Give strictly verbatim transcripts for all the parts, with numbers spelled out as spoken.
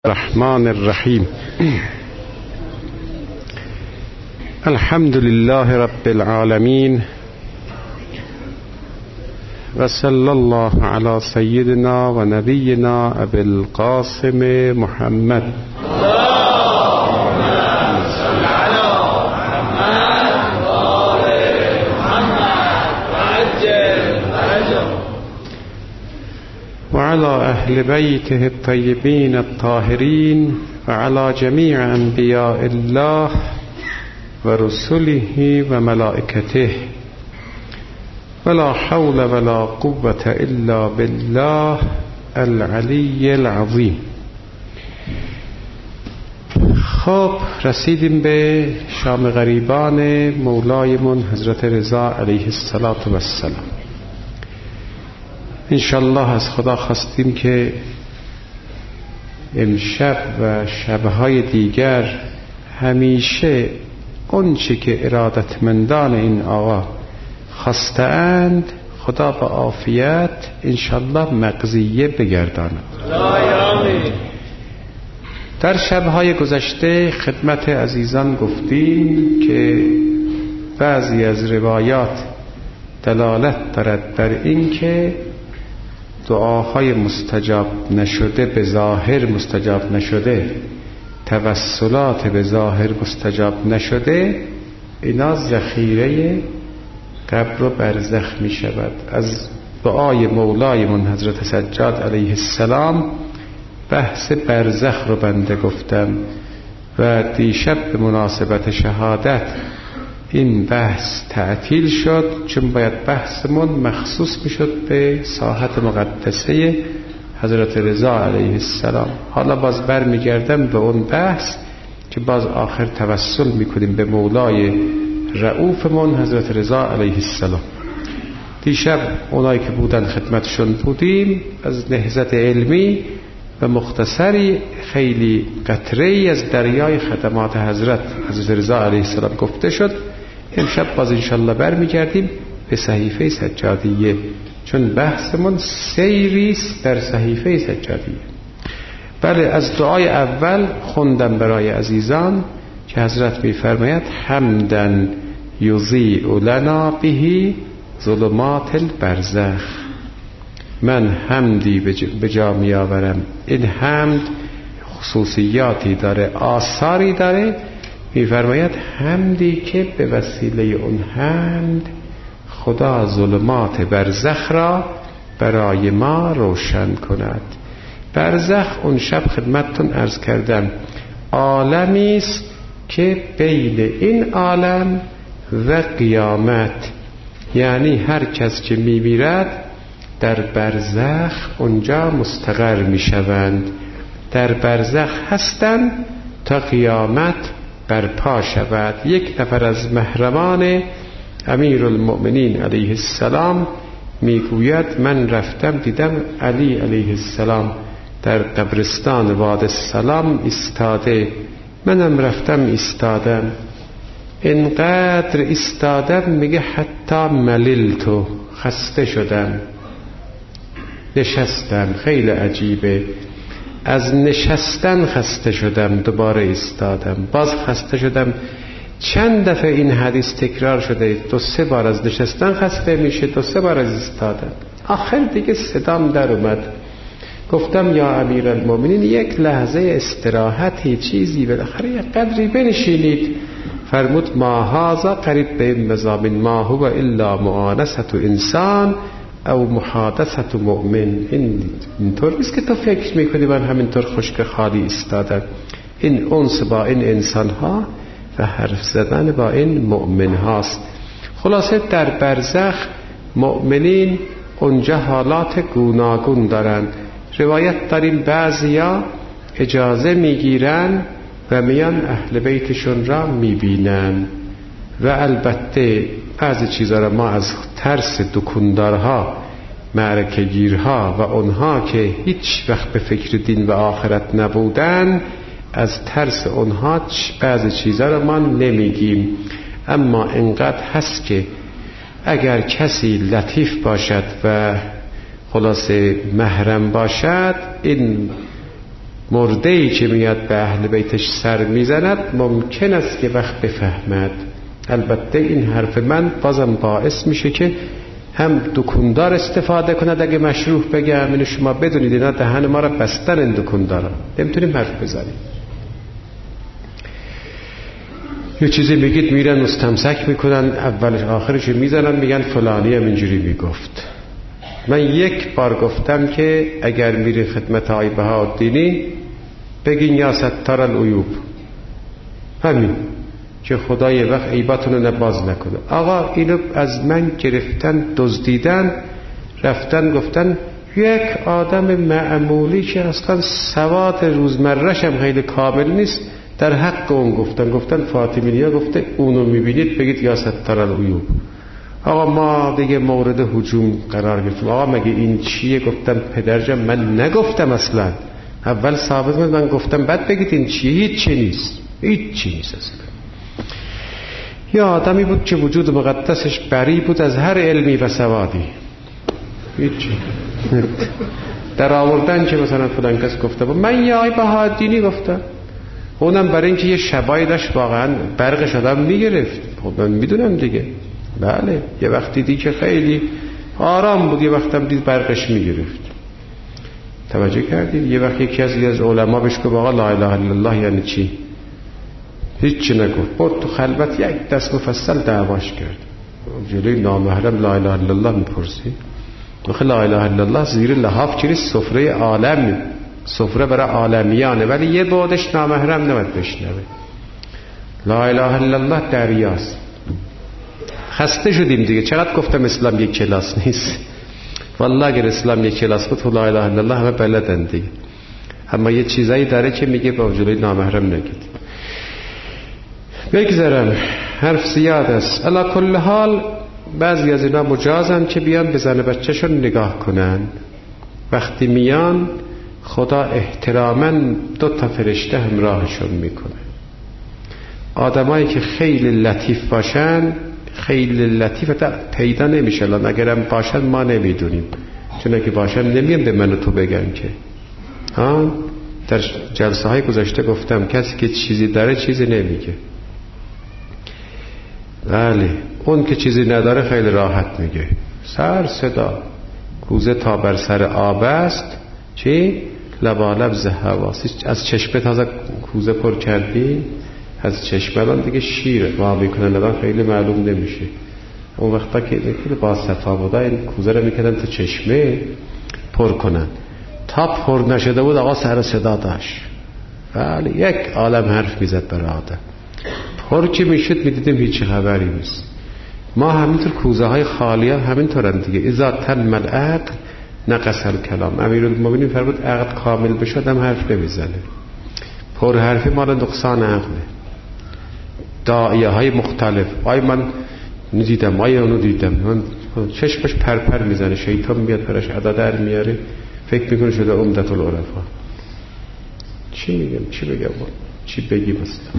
الرحمن الرحیم. الحمد لله رب العالمین و صلی الله علی سیدنا و نبینا ابی القاسم محمد. وعلى أهل بيته الطيبين الطاهرين وعلى جميع أنبياء الله ورسله وملائكته ولا حول ولا قوة إلا بالله العلي العظيم. خب رسیدیم به شام غریبان مولایمون حضرت رضا علیه السلام. انشالله از خدا خواستیم که امشب و شبهای دیگر همیشه اونچه که ارادتمندان این آقا خواستند خدا با عافیت انشالله مقضیه بگرداند. در شبهای گذشته خدمت عزیزان گفتیم که بعضی از روایات دلالت دارد بر این که دعاهای مستجاب نشده به ظاهر مستجاب نشده، توسلات به ظاهر مستجاب نشده، اینا ذخیره قبر و برزخ می شود. از دعای مولایمون حضرت سجاد علیه السلام بحث برزخ رو بنده گفتم و دیشب به مناسبت شهادت این بحث تعطیل شد، چون باید بحثمون مخصوص میشد به ساحت مقدسه حضرت رضا علیه السلام. حالا باز بر میگردم به اون بحث که باز آخر توسل میکنیم به مولای رؤوفمون حضرت رضا علیه السلام. دیشب اونایی که بودن خدمتشون بودیم از نهضت علمی و مختصری خیلی قطره‌ای از دریای خدمات حضرت حضرت رضا علیه السلام گفته شد. امشب باز انشالله برمیگردیم به صحیفه سجادیه، چون بحثمون سیریست در صحیفه سجادیه. بله، از دعای اول خوندم برای عزیزان که حضرت میفرماید حمدن یضیء لنا به ظلمات البرزخ. من حمدی به جا می آورم. این حمد خصوصیاتی داره، آثاری داره. میفرماید حمدی که به وسیله اون حمد خدا ظلمات برزخ را برای ما روشن کند. برزخ اون شب خدمتتون عرض کردم عالمی است که بین این عالم و قیامت، یعنی هر کس که میمیرد در برزخ اونجا مستقر میشوند، در برزخ هستند تا قیامت برپا شود. یک نفر از محرمان امیرالمؤمنین علیه السلام میگوید من رفتم دیدم علی علیه السلام در قبرستان واد السلام ایستاده، منم رفتم ایستادم، اینقدر ایستادم میگه حتی مللتو، خسته شدم، نشستم. خیلی عجیبه، از نشستن خسته شدم، دوباره ایستادم، باز خسته شدم. چند دفعه این حدیث تکرار شده، دو سه بار از نشستن خسته میشه، دو سه بار از ایستادن. آخر دیگه صدام در اومد، گفتم یا امیرالمومنین یک لحظه استراحتی چیزی بالاخره یک قدری بنشینید. فرمود ما هذا قریب به این مضامین، ما هو الا معانست انسان او محادثت مؤمن. این اینطور نیست که تو فکر میکنی من همینطور خشک خالی ایستادم. این انس با این انسان ها و حرف زدن با این مؤمن هاست. خلاصه در برزخ مؤمنین اونجا حالات گوناگون دارن. روایت داریم بعضیا اجازه میگیرن و میان اهل بیتشون را میبینن و البته بعضی چیزا را ما از ترس دکوندارها، معرکه گیرها و اونها که هیچ وقت به فکر دین و آخرت نبودن، از ترس اونها بعضی چیزا را ما نمیگیم. اما انقدر هست که اگر کسی لطیف باشد و خلاصه محرم باشد، این مرده‌ای که میاد به اهل بیتش سر میزند ممکن است که وقت بفهمد. البته این حرف من بازم باعث میشه که هم دکوندار استفاده کند اگه مشروح بگم. اینو شما بدونید اینا دهن ما را بستن این دکوندارا، نمیتونیم حرف بزنیم. یه چیزی میگید میرن مستمسک میکنن، اولش آخرش میزنن میگن فلانی هم اینجوری میگفت. من یک بار گفتم که اگر میری خدمت آقای بهاءالدینی بگین یا ستار العیوب، همین که خدا یه وقت عیباتون رو نباز نکنه. آقا اینو از من گرفتن، دزدیدن، رفتن گفتن یک آدم معمولی که اصلا سواد روزمره‌ش هم خیلی کامل نیست در حق اون گفتن. گفتن فاطمی‌نیا گفته اونو میبینید بگید یا ستار العیوب. آقا ما دیگه مورد هجوم قرار گرفتیم. آقا مگه این چیه؟ گفتم پدرجان من نگفتم اصلا، اول ثابت کنید من گفتم بعد بگید این چیه. هیچ چی نیست، هیچ چی نیست اصلا. یا آدمی بود که وجود مقدسش بری بود از هر علمی و سوادی. هیچی در آوردن که مثلا فلان کس گفته بود من یا آقای بهاءالدینی گفتم، اونم برای اینکه یه شبایی داشت واقعا برقش آدم میگرفت. خب من میدونم دیگه. بله یه وقت دیدی که خیلی آرام بود، یه وقت هم دید برقش میگرفت. توجه کردید؟ یه وقت یکی از از علما بهش گفت آقا لا اله الا الله یعنی چی؟ هیچی نگفت، برد تو خلوت یک دست مفصل دعواش کرد. جلوی نامحرم لا اله الا الله میپرسی؟ آخه لا اله الا الله زیر لحاف چیزی سفره عالم، سفره برای عالمیانه، ولی یه بعدش نامحرم نمید بشنوه. لا اله الا الله دریاست. خسته شدیم دیگه. چقدر گفتم اسلام یک کلاس نیست. والله اگر اسلام یک کلاس بود لا اله الا الله همه بلدن دیگه. اما یه چیزایی داره که میگه با جلوی نامحرم نگید. بگذارم حرف زیاد است. علی کل حال بعضی از اینا مجازن که بیان به زن بچه‌شون نگاه کنن. وقتی میان خدا احتراما دو تا فرشته همراهشون میکنه. آدمایی که خیلی لطیف باشن، خیلی لطیف تا پیدا نمیشه، الان اگرم باشن ما نمیدونیم، چون اگه باشن نمیان به من و تو بگن که. ها در جلسه های گذشته گفتم کسی که چیزی داره چیزی نمیگه. بله اون که چیزی نداره خیلی راحت میگه. سر صدا کوزه تا بر سر آب است چی؟ لبالب زهواسی. از چشمه تازه کوزه پر کردی، از چشمه الان دیگه شیر ما میکنن، الان خیلی معلوم نمیشه. اون وقتا که با صفا بودا این کوزه رو میکنن تا چشمه پر کنن، تا پر نشده بود آقا سر صدا داشت. بله یک عالم حرف میزد برای آدم. پر که میشد میدیدیم هیچ خبری نیست. ما همینطور کوزه های خالی هم همینطورن دیگه. اذا تم العقل نقص الکلام. امیرالمومنین فرمود عقل کامل بشه آدم حرف نمیزنه. پر حرفی مال نقصان عقله. داعیه های مختلف، آی من ندیدم، آی اونو دیدم، من چشمش پرپر میزنه، شیطان میاد برش ادا در میاره، فکر میکنه شده عمدت العرفا. چی میگم چی بگم چی بگیم اصلا؟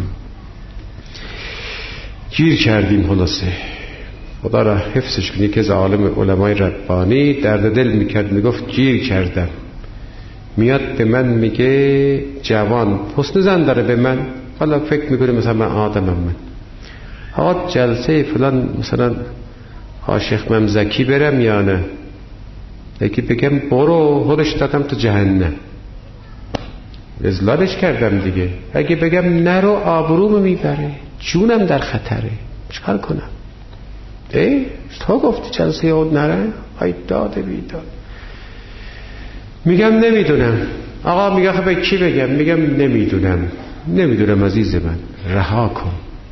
گیر کردیم. خلاصه خدا را حفظش کنی که از عالم علمای ربانی درد دل میکرد، میگفت گیر کردم. میاد به من میگه جوان حسن زن داره به من، حالا فکر میکنه مثلا من آدمم. من آقا جلسه فلان مثلا عاشق ممزکی برم یا نه؟ یکی بگم برو خودش دادم تو جهنم، ازلالش کردم دیگه. اگه بگم نرو آبرومو میبره، جونم در خطره، چکار کنم؟ ای تو گفتی جلسه اون نره؟ ای داده بیداد. میگم نمیدونم. آقا میگه خب کی بگم؟ میگم نمیدونم. نمیدونم عزیز من، رها کن.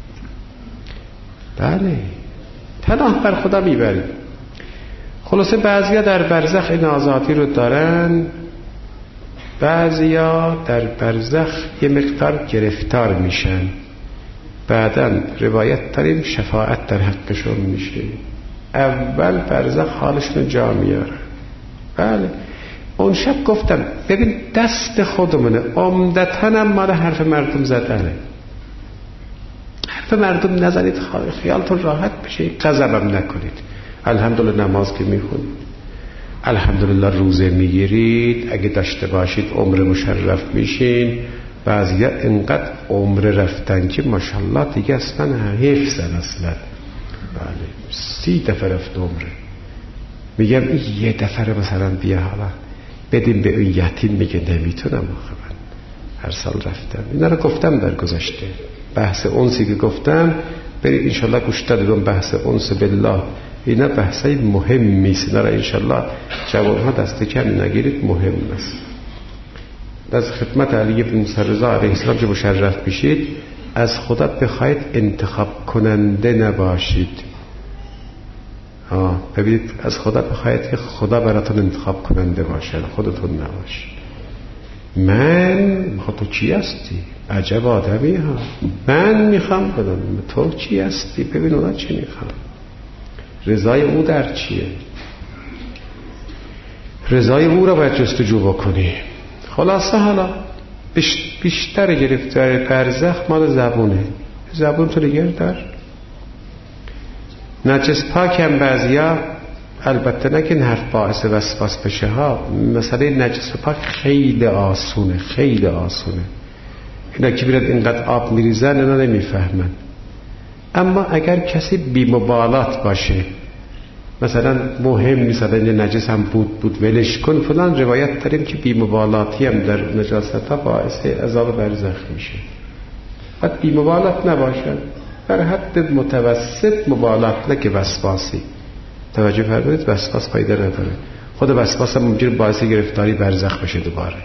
بله پناه بر خدا میبری. خلاصه بعضیا در برزخ این آزادی رو دارن، بعضیا در برزخ یه مقدار گرفتار میشن. بعداً روایت داریم شفاعت در حقشون میشه. اول برزخ حالشون جا میاره. بله اون شب گفتم ببین دست خودمونه، عمدتاً هم مال حرف مردم زدنه. حرف مردم نزنید، خیالتون راحت بشه، غضبم نکنید. الحمدلله نماز که میخونید الحمدلله روزه میگیرید، اگه داشته باشید عمر مشرف میشین. بعضیا اینقدر عمر رفتن که ماشاءالله دیگه اصلا حیفزن اصلا. بله سی دفعه رفت عمره. میگم این یه دفعه مثلا بیا حالا بدیم به اون یتیم، میگه نمیتونم آخه من هر سال رفتم. اینا رو گفتم در گذشته، بحث انسی که گفتم برید انشالله گوش دادم. بحث انس بالله اینا بحثای مهمی است، اینا رو انشالله جوانها دست کم نگیرید، مهم است. از خدمت علی بن موسی رضا علیه السلام که مشرف بشید، از خدا بخواید انتخاب کننده نباشید. آه ببینید، از خدا بخواید که خدا براتون انتخاب کننده باشه، خودتون نباشید. من تو چی هستی؟ عجب آدمی ها. من میخوام بدم تو چی هستی؟ ببین اونا چی میخوام. رضای او در چیه؟ رضای او را باید جستجو بکنی. خلاصه حالا بیشتر گرفتار برزخ مال زبونه. زبون تو نگه دار. نجس پاک هم بعضیا، البته نکن حرف باعث وسواس بشه ها، مسئله نجس پاک خیلی آسونه، خیلی آسونه. اینا که بیرد اینقدر آب میریزن اینا نمیفهمن. اما اگر کسی بی‌مبالات باشه، مثلا مهم مثلا نجس هم بود بود ولش کن فلان، روایت داریم که بی‌مبالاتی هم در نجاست ها باعث عذاب برزخ میشه. بعد بی‌مبالات نباشن، بر حد متوسط مبالات، نه که وسواسی. توجه فرمایید، وسواس فایده نداره. خود وسواس هم ممکنه باعث گرفتاری برزخ بشه دوباره.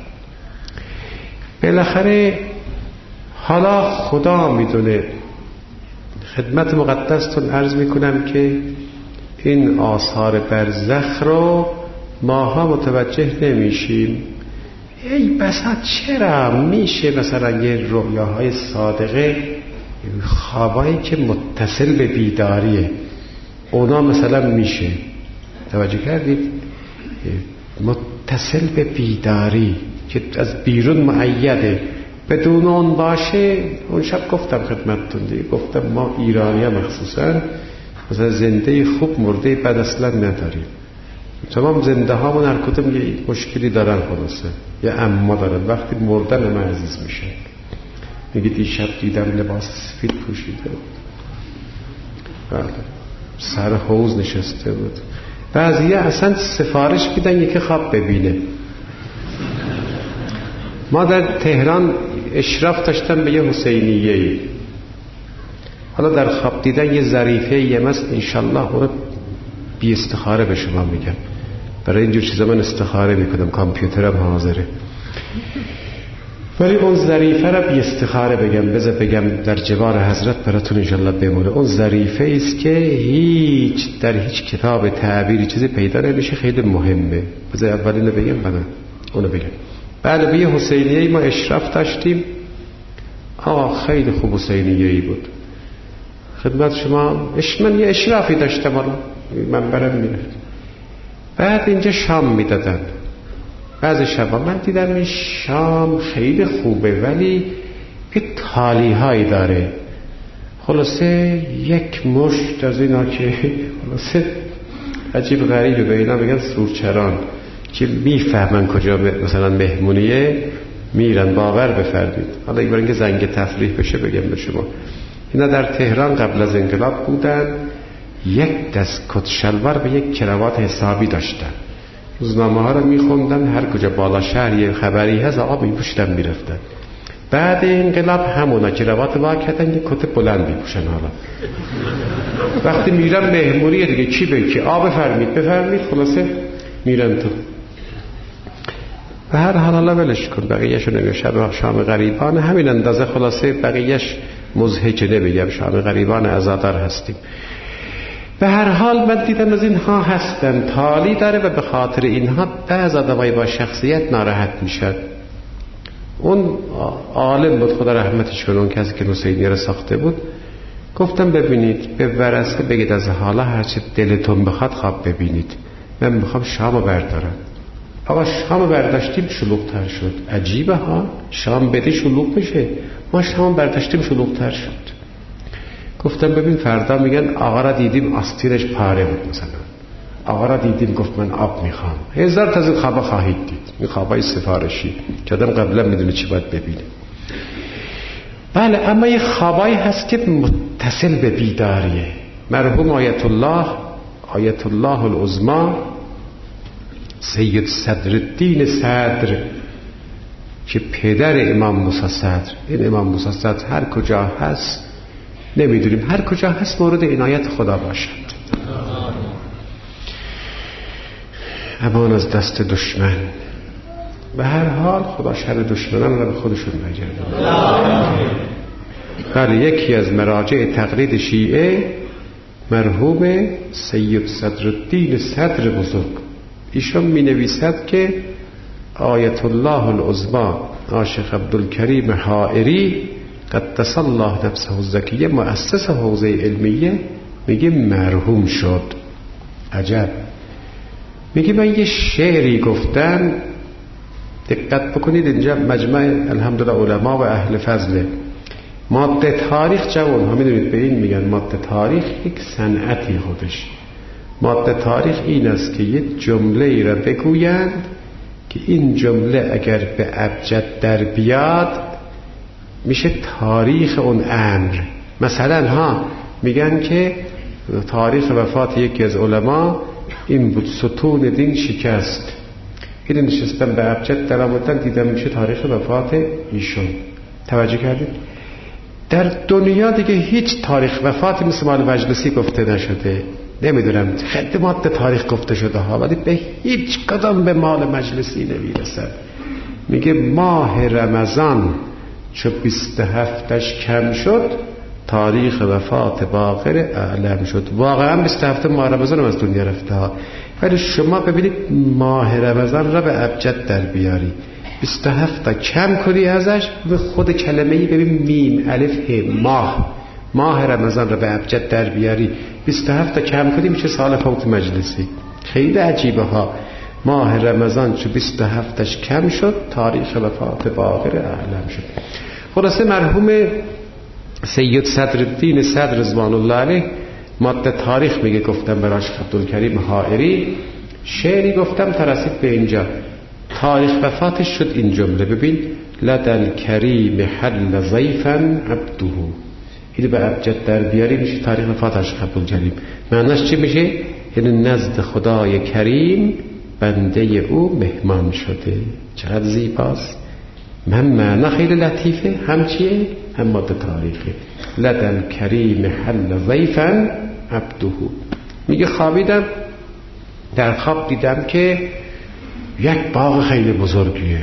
بالاخره حالا خدا میدونه. خدمت مقدستون عرض میکنم که این آثار برزخ رو ماها متوجه نمیشیم. ای بسا چرا میشه مثلا یه رؤیاهای صادقه، خوابایی که متصل به بیداریه، اونا مثلا میشه. توجه کردید؟ متصل به بیداری که از بیرون معیده، بدون اون باشه. اون شب گفتم خدمتتون دیگه، گفتم ما ایرانی ها مخصوصا مثلا زنده خوب مرده بد اصلا نداریم. تمام زنده ها من هر کدوم یه مشکلی دارن خلاصه، یه اما دارن. وقتی مردن ما عزیز میشه. میگید این شب دیدم لباس سفید پوشیده بود، بله سر حوض نشسته بود. بعضی اصلا سفارش میدن یکی خواب ببینه. ما در تهران اشراف داشتم به یه حسینیه‌ای، حالا در خواب دیدن یه ظریفه یه مست، انشالله اون بی استخاره به شما میگم. برای اینجور چیزا من استخاره میکنم، کامپیوترم حاضره. ولی اون ظریفه را بی استخاره بگم، بذار بگم در جوار حضرت براتون انشالله بمونه. اون ظریفه است که هیچ در هیچ کتاب تعبیری چیزی پیدا نمیشه، خیلی مهمه. بذار اولینو بگم بعد اونو بگم. بله به یه حسینیه‌ای ما اشراف داشتیم. آقا خیلی خوب حسینیه‌ای بود. خدمت شما من یه اشرافی داشتم، حالا من برم میرفت. بعد اینجا شام میدادن. بعضی شبا من دیدم این شام خیلی خوبه ولی یه تالی هایی داره. خلاصه یک مشت از اینا که خلاصه عجیب غریبه، به اینا میگن سورچران که میفهمن کجا مثلا مهمونیه، میرن. باور بفرمید. حالا یک بار اینکه زنگ تفریح بشه بگم به شما، اینا در تهران قبل از انقلاب بودن، یک دست کت شلوار به یک کراوات حسابی داشتن. روزنامه ها رو میخوندن، هر کجا بالا شهر یه خبری هست آقا میپوشتن میرفتن. بعد انقلاب همونا کراوات وا کردن، یه کت بلند میپوشن. حالا وقتی میرن مهمونی دیگه چی بگی که آ بفرمید بفرمید، خلاصه میرن تو. و هر حال حالا ولش کن، بقیه‌شو نمیگم. شب شام غریبان همین اندازه، خلاصه بقیه‌اش مزهج نمیگم، شام غریبان عزادار هستیم. به هر حال من دیدم از اینها هستن، تالی داره و به خاطر اینها بعض آدمای با شخصیت ناراحت میشن. اون عالم بود، خدا رحمتش کنه، اون کسی که حسینیه رو ساخته بود. گفتم ببینید به ورثه بگید از حالا هرچه دلتون بخواد خواب ببینید، من میخوام شامو بردارم. آقا شامو برداشتیم شلوغ‌تر شد. عجیبه ها، شام بدی شلوغ میشه. ما شام برداشتیم شلوغ‌تر شد. گفتم ببین فردا میگن آقا را دیدیم آستینش پاره بود مثلا، آقا را دیدیم گفت من آب میخوام. هزار تا از این خوابا خواهید دید، این خوابای سفارشی که آدم قبلا میدونه چی باید ببینه. بله، اما یه خوابایی هست که متصل به بیداریه. مرحوم آیت الله آیت الله العظما سید صدرالدین صدر که پدر امام موسی صدر، این امام موسی صدر هر کجا هست نمیدونیم، هر کجا هست مورد عنایت خدا باشد. امان از دست دشمن. به هر حال خدا شر دشمنان را به خودشون نگردونه. بله، یکی از مراجع تقلید شیعه مرحوم سید صدرالدین صدر بزرگ، ایشون می نویسد که آیت الله العظما عاشق عبدالکریم حائری قدس الله نفسه الزکیه مؤسس حوزه علمیه میگه مرحوم شد. عجب. میگه من یه شعری گفتم، دقت بکنید اینجا مجمع الحمدلله علما و اهل فضله. ماده تاریخ جوان ها میدونید به این میگن ماده تاریخ یک صنعتی خودش. ماده تاریخ این است که یه جمله ای را بگویند که این جمله اگر به ابجد در بیاد میشه تاریخ اون امر. مثلا ها میگن که تاریخ وفات یکی از علما این بود، ستون دین شکست. این نشستم به ابجد در آمدن دیدم میشه تاریخ وفات ایشون. توجه کردید؟ در دنیا دیگه هیچ تاریخ وفاتی مثل مال مجلسی گفته نشده. نمیدونم خدمات تاریخ گفته شده ها، ولی به هیچ کدام به مال مجلسی نمیرسد. میگه ماه رمضان چو بیست هفتش کم شد تاریخ وفات باقر اعلم شد. واقعا بیست هفته ماه رمضان هم از دنیا رفته ها، ولی شما ببینید ماه رمضان را به ابجد در بیاری، بیست هفته کم کنی ازش، به خود کلمه‌ای ببین میم الف ه ماه، ماه رمضان را به ابجد در بیاری، بیست هفته کم کنی میشه سال فوت مجلسی. خیلی عجیبه ها. ماه رمضان چو بیست هفتش کم شد تاریخ وفات باقر اعلم شد. خلاصه مرحوم سید صدرالدین صدر رضوان الله علیه ماده تاریخ میگه گفتم براش عبدالکریم حائری شعری گفتم تا رسید به اینجا. تاریخ وفاتش شد این جمله، ببین لدل کریم حل ضیفا عبده. این به ابجد در بیاری میشه تاریخ وفاتش عبدالکریم. معنیش چی میشه؟ یعنی نزد خدای کریم بنده او مهمان شده. چقدر زیباست. من معنی خیلی لطیفه، هم چیه؟ هم ماده تاریخه. لدل کریم حل ضیفا عبده. میگه خوابیدم، در خواب دیدم که یک باغ خیلی بزرگیه،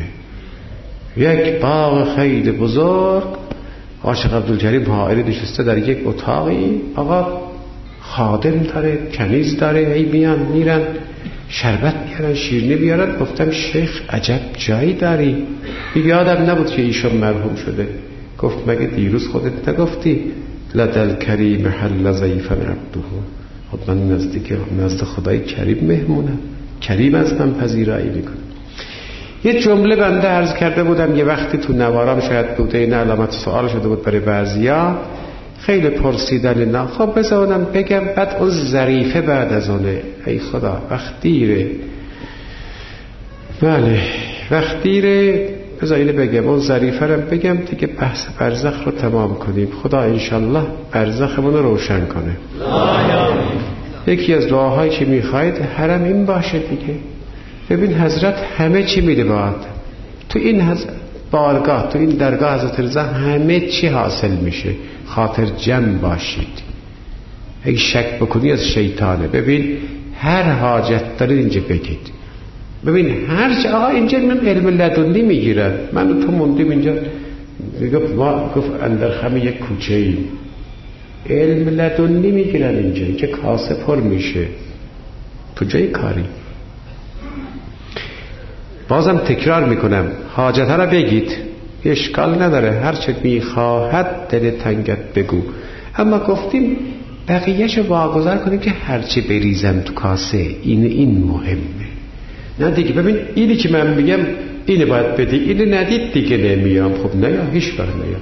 یک باغ خیلی بزرگ. عاشق عبدالکریم حائری نشسته در یک اتاقی، آقا خادم داره، کنیز داره، ای میان میرن شربت بیارن، شیرینی بیارن. گفتم شیخ عجب جایی داری. یادم نبود که ایشون مرحوم شده. گفت مگه دیروز خودت نگفتی لدل کریم حل ضیفا عبده؟ خب من نزدیک نزد خدای کریم مهمونم، کریم از من پذیرایی میکنه. یه جمله بنده عرض کرده بودم یه وقتی تو نوارام، شاید بوده این علامت سوال شده بود برای بعضیا، خیلی پرسیدن نه. خب بذارم بگم، بعد اون ظریفه بعد از اونه. ای خدا وقت دیره. بله وقت دیره، بذار اینو بگم، اون ظریفه رو بگم دیگه بحث برزخ رو تمام کنیم. خدا انشالله برزخمون رو روشن کنه. یکی از دعاهایی که میخواید حرم این باشه دیگه. ببین حضرت همه چی میده باید تو این حضرت بارگاه، تو این درگاه حضرت رضا همه چی حاصل میشه. خاطر جمع باشید. اگه شک بکنی از شیطانه. ببین هر حاجت دارید اینجا بگید. ببین هر چه آقا اینجا من علم لدنی میگیرن، من تو موندیم اینجا. گفت ما گفت اندر خم یک کوچه ای علم لدنی میگیرن اینجا که کاسه پر میشه. تو جای کاری. بازم تکرار میکنم، حاجت ها را بگید، اشکال نداره، هر چه میخواهد دل تنگت بگو. اما گفتیم بقیهشو واگذار کنیم که هر چه بریزم تو کاسه این این مهمه. نه دیگه ببین اینی که من میگم اینو باید بدی، اینو ندید دیگه نمیام. خب نه یا هیچ وقت نیام.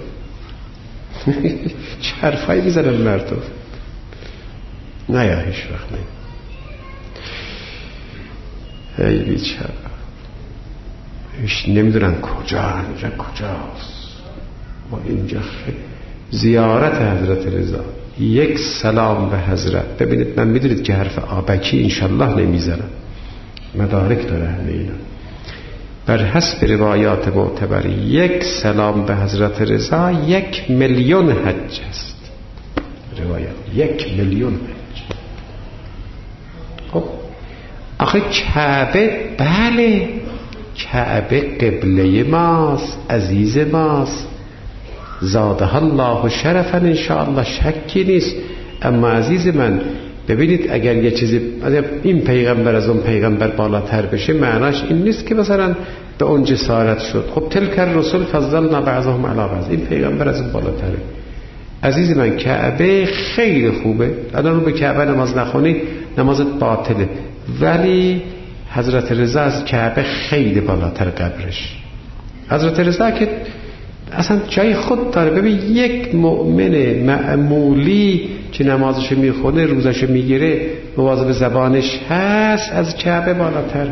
چه حرفایی میزنم مردم. نه یا هیچ وقت نیام. ای بیچاره، نمیدونن کجا اینجا کجاست. ما اینجا زیارت حضرت رضا، یک سلام به حضرت. ببینید من میدونید که حرف آبکی انشالله نمیزنم، مدارک داره همه اینا. بر حسب روایات معتبر یک سلام به حضرت رضا یک میلیون حج است. روایت یک میلیون حج. خب آخه کعبه، بله کعبه قبله ماست، عزیز ماست، زادها الله شرفا انشاءالله، شکی نیست. اما عزیز من ببینید اگر یه چیزی این پیغمبر از اون پیغمبر بالاتر بشه معناش این نیست که مثلا به اون جسارت شد. خب تلک الرسل فضلنا بعضهم علی بعض، این پیغمبر از اون بالاتره. عزیز من کعبه خیلی خوبه، الان رو به کعبه نماز نخونی نمازت باطله، ولی حضرت رضا از کعبه خیلی بالاتر قبرش. حضرت رضا که اصلا جای خود داره. ببین یک مؤمن معمولی که نمازش میخونه روزش میگیره مواظب زبانش هست از کعبه بالاتر.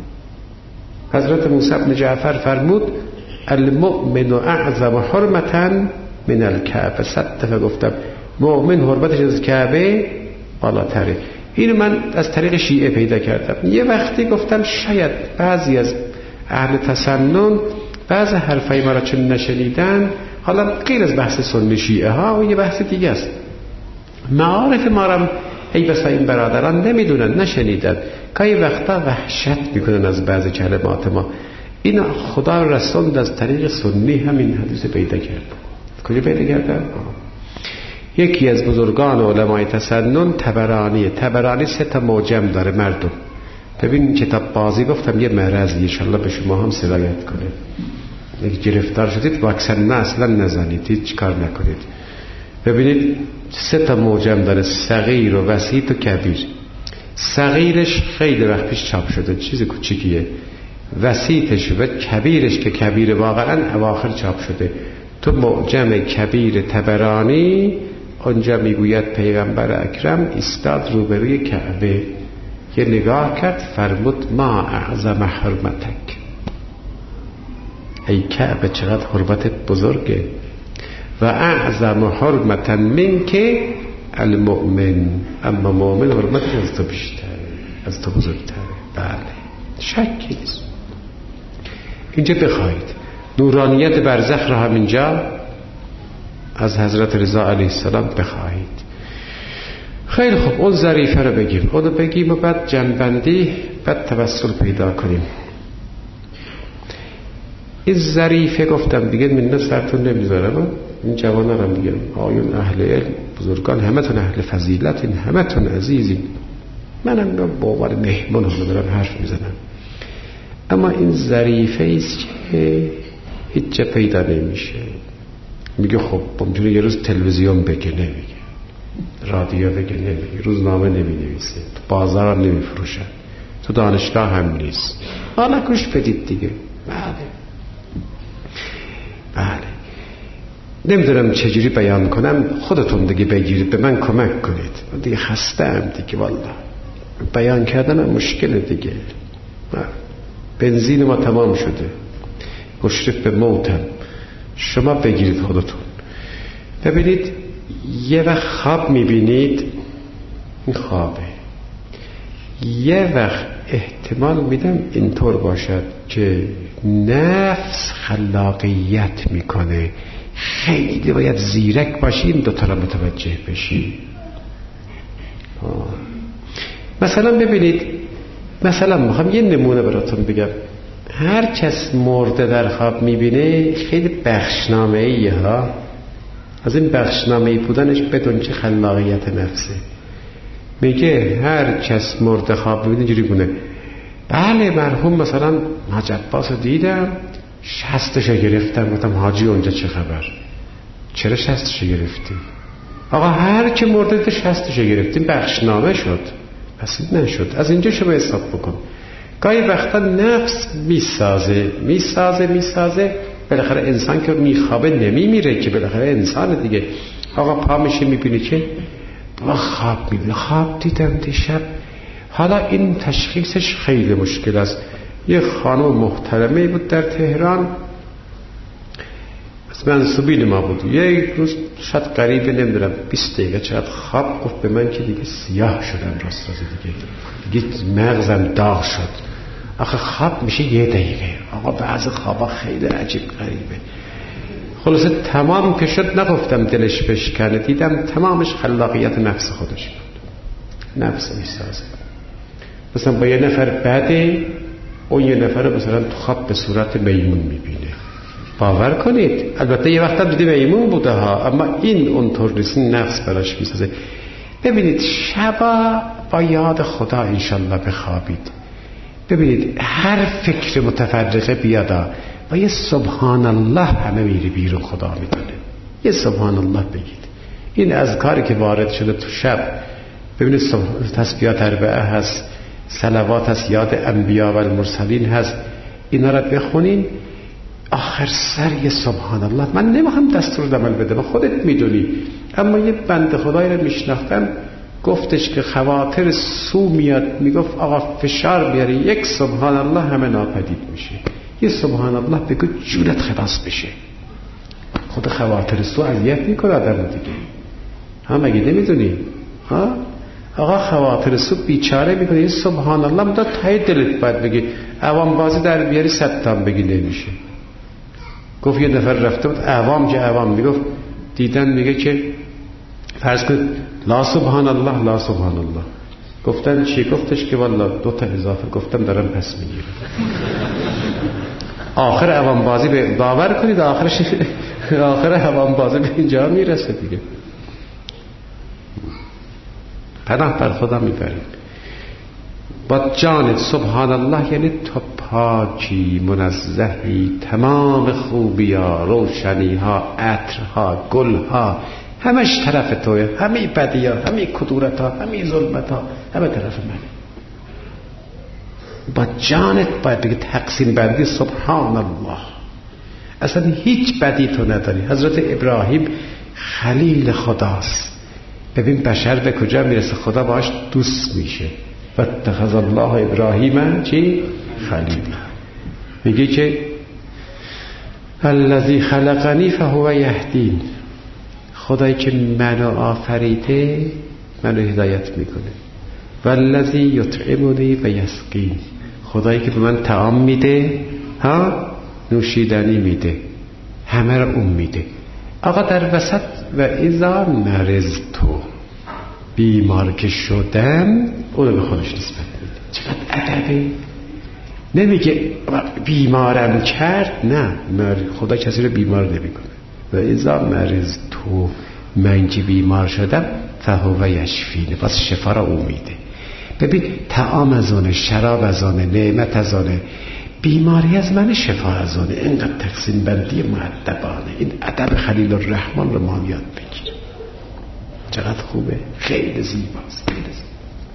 حضرت موسی بن جعفر فرمود المؤمن اعظم حرمتا من الکعبه. صد دفعه گفتم مؤمن حرمتش از کعبه بالاتره. اینو من از طریق شیعه پیدا کردم. یه وقتی گفتم شاید بعضی از اهل تسنن بعضی حرفای ما را چون نشنیدن، حالا غیر از بحث سنی شیعه ها و یه بحث دیگه است، معارف ما را ای بسا این برادران نمیدونن، نشنیدن، که وقتا وحشت میکنن از بعضی کلمات ما. این خدا رسول از طریق سنی همین حدیث پیدا کرد. کجا پیدا کردن؟ یکی از بزرگان علمای تسنن طبرانی. طبرانی سه تا معجم داره مردم. ببین کتاب بازی گفتم یه مرضی انشالله به شما هم سرایت کنه. اگه گرفتار شدید واکسن نه اصلا نزنید، هیچ کار نکنید. ببینید سه تا معجم داره، صغیر و وسیط و کبیر. صغیرش خیلی وقت پیش چاپ شده، چیز کوچیکیه. وسیطش و کبیرش که کبیر واقعا اواخر چاپ شده. تو معجم کبیر طبرانی اونجا میگوید پیغمبر اکرم ایستاد روبروی کعبه، یه نگاه کرد فرمود ما اعظم حرمتک، ای کعبه چقدر حرمتت بزرگه، و اعظم حرمتا منک المؤمن، اما مؤمن حرمتش از تو بیشتره، از تو بزرگتره. بله شکی نیست. اینجا بخواید نورانیت برزخ را همینجا از حضرت رضا علیه السلام بخواهید. خیلی خوب اون ظریفه رو بگیم، اونو بگیم و بعد جنبندی، بعد توسل پیدا کنیم. این ظریفه گفتم دیگه من سرتون نمیذارم، این جوانا رو میگم، آیون اهل علم بزرگان همه تون اهل فضیلت، این همه تون عزیزین، منم با عنوان مهمان هم دارم حرف میزنم. اما این ظریفه ایست که هیچ جا پیدا نمیشه. میگه خب ممکنه یه روز تلویزیون بگه، نمیگه، رادیو بگه، نمیگه، روزنامه نمینویسه، تو بازار هم نمیفروشه، تو دانشگاه هم نیست. حالا گوش بدید دیگه. بله بله نمیدونم چجوری بیان کنم، خودتون دیگه بگیرید، به من کمک کنید، دیگه خستم دیگه، والله بیان کردن مشکل دیگه. بنزین ما تمام شده، مشرف به موتم، شما بگیرید خودتون. ببینید یه وقت خواب میبینید، این خوابه، یه وقت احتمال میدم اینطور باشد که نفس خلاقیت میکنه، خیلی باید زیرک باشی این دوتا را متوجه بشی. مثلا ببینید، مثلا میخوام یه نمونه براتون بگم. هر کس مرده در خواب میبینه خیلی بخشنامه‌ایه ها، از این بخشنامه‌ای بودنش بدون چه خلاقیت نفسه. میگه هر کس مرده خواب میبینه اینجوری گونه، بله مرحوم مثلا حاج عباس رو دیدم شستشو گرفتم، گفتم حاجی اونجا چه خبر؟ چرا شستشو گرفتی؟ آقا هر که مرده شستشو گرفتیم، بخشنامه شد، پس نشد. از اینجا شما حساب بکن. گاهی وقتا نفس میسازه میسازه میسازه بالاخره انسان که میخوابه نمیمیره که، بالاخره انسان دیگه. آقا پا میشه میبینی که با خواب میبینه، خواب دیدم دیشب حالا این تشخیصش خیلی مشکل است. یه خانم محترمه بود در تهران، از منصوبین ما بود. یک روز شاید قریبه نمیدونم بیست دقیقه چقدر خواب، گفت به من که دیگه سیاه شدم، راست راست دیگه دیگه مغزم داغ شد. آخه خواب میشه یه دقیقه، آقا بعض خوابا خیلی عجیب غریبه. خلاصه تمام که شد نگفتم دلش بشکنه، دیدم تمامش خلاقیت نفس خودش بود. نفس میسازه، مثلا با یه نفر بده، اون یه نفر مثلا تو خواب به صورت میمون میبینه. باور کنید البته یه وقت هم دیده میمون بوده ها، اما این اونطور نیست، نفس براش میسازه. ببینید شبا با یاد خدا انشالله بخوابید. ببینید هر فکر متفرقه بیادا و یه سبحان الله همه میری بیرون، خدا میدونه. یه سبحان الله بگید. این اذکاری که وارد شده تو شب، ببینید تسبیحات اربعه هست، صلوات هست، یاد انبیا و المرسلین هست، اینا را بخونین. آخر سر یه سبحان الله. من نمیخوام دستور عمل بدم، خودت میدونی، اما یه بنده خدایی رو میشناختم گفتش که خواطر سو میاد، میگفت آقا فشار بیاری، یک سبحان الله همه ناپدید میشه. یه سبحان الله بگو جونت خلاص بشه. خود خواطر سو اذیت میکنه آدم دیگه، ها مگه نمیدونی؟ ها آقا خواطر سو بیچاره میکنه. یه سبحان الله مدت تای دلت باید بگی، عوام بازی در بیاری صد تام بگی نمیشه. گفت یه نفر رفته بود عوام، که عوام میگفت دیدن میگه که فرض کن لا سبحان الله لا سبحان الله، گفتن چی؟ گفتش که والله دو تا اضافه، گفتم دارم پس میگیرم. آخر عوام بازی به باور کنید آخرش آخر عوام بازی به اینجا میرسه دیگه. پناه بر خدا میبریم با جانت. سبحان الله یعنی تو پاکی، منزهی، تمام خوبی ها، روشنی ها، عطرها، گل ها همش طرف توه، همه بدی ها، همه کدورت ها، همه ظلمت ها همه طرف منه. با جانت باید بگی تقسیم بندی سبحان الله. اصلا هیچ بدی تو نداری. حضرت ابراهیم خلیل خداست. ببین بشر به کجا میرسه، خدا باش دوست میشه. و اتخذ الله ابراهیم چی؟ خلیل. میگه که الذی خلقنی فهو یهدین، خدایی که منو آفریده منو هدایت میکنه. والذی یطعمنی و یسقین، خدایی که به من طعام میده، ها نوشیدنی میده، همه رو اون میده. آقا در وسط و اذا مرضتو، بیمار که شدم اونو به خودش نسبت میده. چقدر ادبه. نمیگه بیمارم کرد، نه، خدا کسی رو بیمار نمیکنه. و اذا مرضتو، من که بیمار شدم فهو یشفینه، پس شفا را او میده. ببین طعام از آنه، شراب از آنه، نعمت از آنه، بیماری از من، شفا از آنه. اینقدر تقسیم بندی مؤدبانه. این ادب خلیل الرحمن رو ما یاد بگیریم. چقدر خوبه، خیلی زیباست، خیلی زیباست.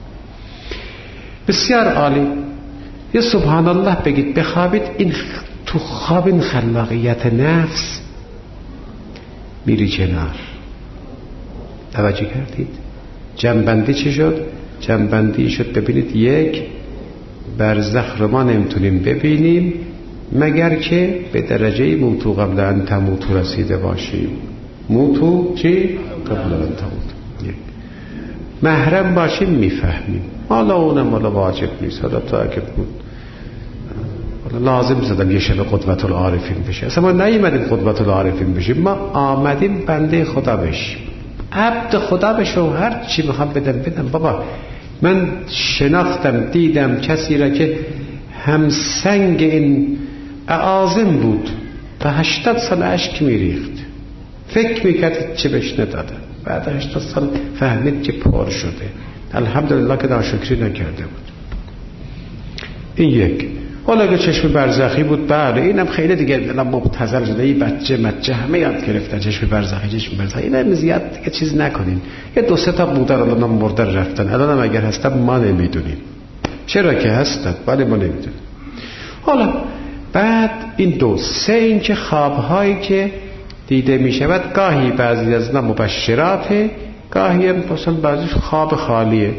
بسیار عالی. یه سبحان الله بگید بخوابید. این تو خواب این خلاقیت نفس میری کنار. توجه کردید؟ جنبندی چی شد؟ جنبندی شد ببینید یک، برزخ رو ما نمیتونیم ببینیم مگر که به درجه موتو قبل ان تموتو رسیده باشیم. موتو چی؟ قبل ان تموتو. یک محرم باشیم میفهمیم. حالا اونم حالا واجب نیست، حالا تا اگه بود حالا لازم زدم یه شب قدوت العارفین بشه. اصلا ما نیومدیم قدوت العارفین بشیم، ما آمدیم بنده خدا بشیم، عبد خدا بشم. هر چی میخوام بدم بدم. بابا من شناختم، دیدم کسی را که همسنگ این اعاظم بود تا هشتاد سال اشک میریخت، فکر میکرد چه بهش ندادن، بعد هشتاد سال فهمید که پر شده. الحمدلله که ناشکری نکرده بود. این یک. حالا که چشم برزخی بود، بله اینم خیلی دیگه مبتذل شده. این بچه مچه همه یاد گرفتن چشم برزخی چشم برزخی. اینم زیاد دیگه چیز نکنین. یه دو سه تا بودن الان مردن رفتن، الان اگر هستن ما نمیدونیم. چرا که هستن ولی ما نمیدونیم. حالا بعد این دو سه، این که خوابهایی که دیده میشود، گاهی بعضی از اینا مبشراته، گاهی هم مثلا بعضی خواب خالیه.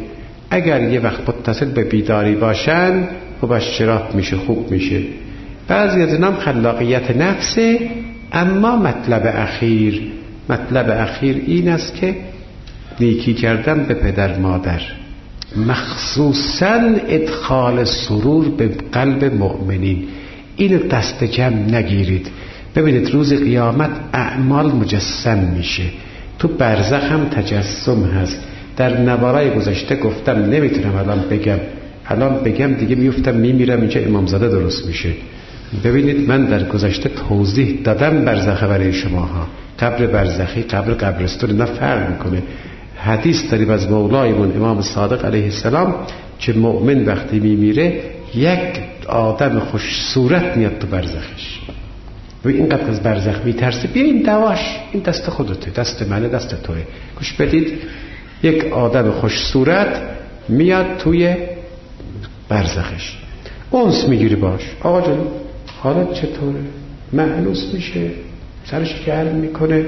اگر یه وقت متصل به بیداری باشن مبشرات میشه، خوب میشه. بعضی از اینام خلاقیت نفسه. اما مطلب اخیر مطلب اخیر این است که نیکی کردن به پدر مادر، مخصوصاً ادخال سرور به قلب مؤمنین، اینو دست کم نگیرید. ببینید روز قیامت اعمال مجسم میشه، تو برزخ هم تجسم هست. در نوارای گذشته گفتم نمیتونم الان بگم، الان بگم دیگه میفتم میمیرم، اینجا امامزاده درست میشه. ببینید من در گذشته توضیح دادم برزخ برای شماها. قبر برزخی، قبر قبرستون اینا فرق میکنه. حدیث داریم از مولایمون امام صادق علیه السلام که مؤمن وقتی میمیره یک آدم خوش صورت میاد تو برزخش. و اینقدر از برزخ میترسه، بیا این دواش، این دست خودته، دست منه، دست توه. گوش بدید، یک آدم خوش صورت میاد توی برزخش، اونس میگیری باش، آقا جان حالت چطوره؟ مأنوس میشه، سرش گرم میکنه،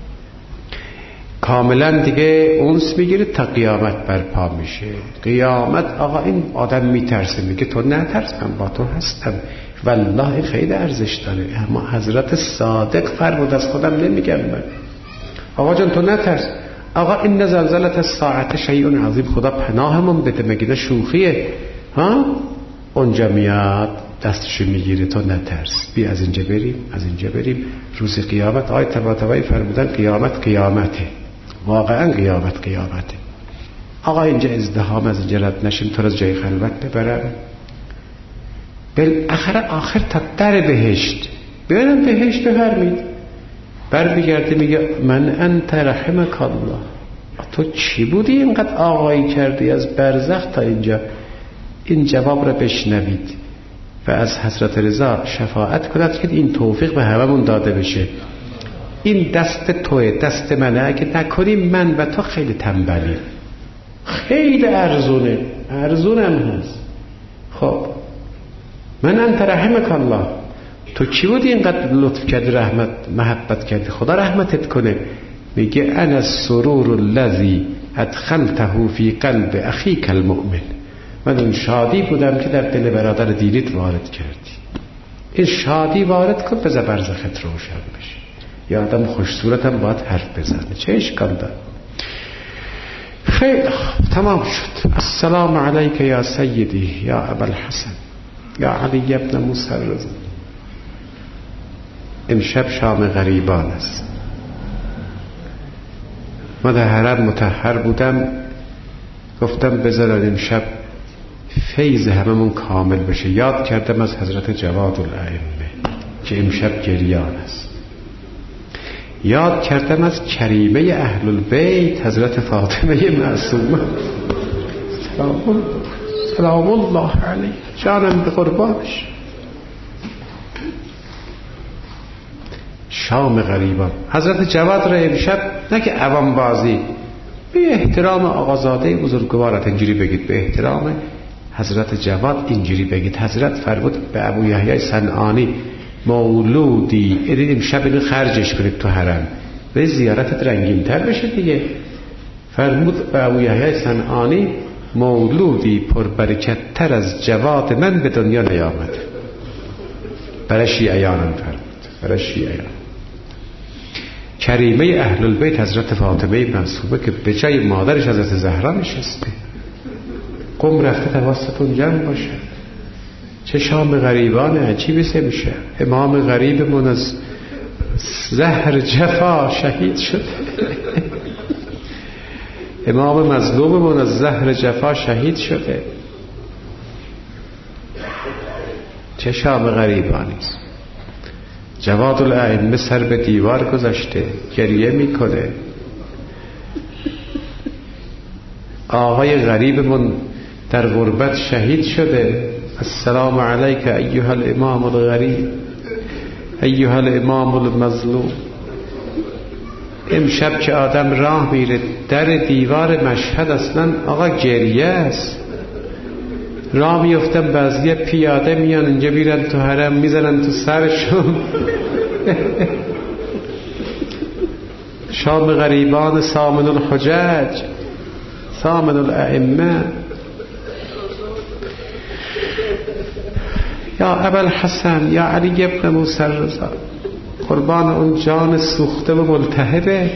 کاملا دیگه اونس میگیره تا قیامت برپا میشه. قیامت آقا این آدم میترسه، میگه تو نترس، من با تو هستم، والله خیلی ارزش داره. اما حضرت صادق فرمود، از خودم نمیگم من. آقا جان تو نترس، آقا این زلزلة الساعة شیء عظیم، خدا پناهمون بده، مگه شوخیه ها؟ اونجا میاد دستشو میگیره، تو نترس، بیا از اینجا بریم، از اینجا بریم. روز قیامت آیه طباطبایی فرمودن قیامت قیامته، واقعا قیامت قیامته. آقا اینجا ازدحام، از اینجا رد نشیم، تو از جای خلوت ببرم، بالاخره آخر تا در بهشت برم، بهشت بفرمید. بر میگرده میگه من انت رحمک الله، تو چی بودی اینقدر آقایی کردی از برزخ تا اینجا؟ این جواب را بشنوید و از حضرت رضا شفاعت کند که این توفیق به هممون داده بشه. این دست توه، دست منه، اگه نکنیم من و تو خیلی تنبلیم، خیلی ارزونه، ارزونم هست. خب من انت رحمک الله، تو چی بودی اینقدر لطف کردی، رحمت محبت کردی، خدا رحمتت کنه. میگه انا السرور الذی ادخلته فی قلب اخیک المؤمن، من اون شادی بودم که در دل برادر دینیت وارد کردی. این شادی وارد کن، بذار برزخت روشن بشه. یا آدم خوش صورتم باید حرف بزنه، چه اشکال داره؟ خیلی تمام شد. السلام علیک یا سیدی یا ابا الحسن یا علی ابن موسی الرضا. امشب شام غریبان است. ما در حرم مطهر بودم، گفتم بذارن امشب فیض هممون کامل بشه. یاد کردم از حضرت جواد الائمه که امشب گریان است. یاد کردم از کریمه اهل البیت حضرت فاطمه معصومه سلام, سلام الله علیه، جانم به قربانش. شام غریبان حضرت جواد را امشب نه که عوام بازی، به احترام آقازاده بزرگوارت اینجوری بگید، به احترام حضرت جواد اینجوری بگید. حضرت فرمود به ابو یحیی صنعانی مولودی ارید امشب اینو خرجش کنید تو حرم، به زیارتت رنگین تر بشه دیگه. فرمود به ابو یحیی صنعانی مولودی پربرکت تر از جواد من به دنیا نیامده. برای شیعیانم فرمود، برای شیعیان. کریمه اهل البیت حضرت فاطمه معصومه که به جای مادرش حضرت زهرا نشسته. قم رفته تواستون جمع باشه. چه شام غریبان عجیبی سه میشه. امام غریبمون از زهر جفا شهید شد. امام مظلوممون از زهر جفا شهید شده. چه شام غریبانی است. جواد الائمه سر به دیوار گذاشته گریه میکنه. آقای غریبمون در غربت شهید شده. السلام علیک ایها الامام الغریب ایها الامام المظلوم. امشب که آدم راه میره در دیوار مشهد اصلا آقا گریه است. راه میفتن بعضی پیاده میان اینجا میرن تو حرم میزنن تو سرشون. شام غریبان سامن الحجاج سامن الائمه یا ابوالحسن یا علی ابن موسی رضا، قربان اون جان سوخته و ملتهبت.